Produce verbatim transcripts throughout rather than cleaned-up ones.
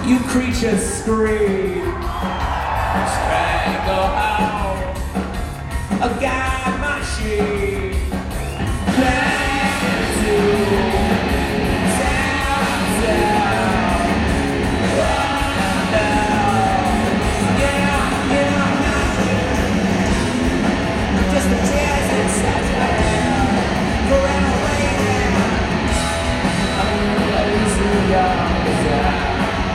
You creatures scream, stranglehold, a god machine, plan to down, down, yeah, yeah, just the tears inside your head, forever waiting, I'm too young to die.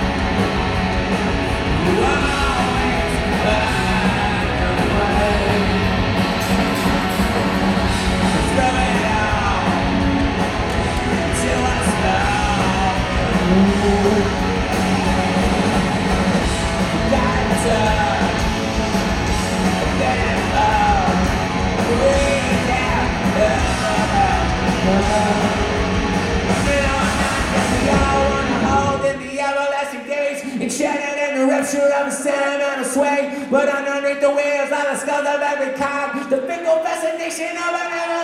Enchanted in the rapture of a sentimental sway, but underneath the wheels are the skulls of every kind. The fickle fascination of an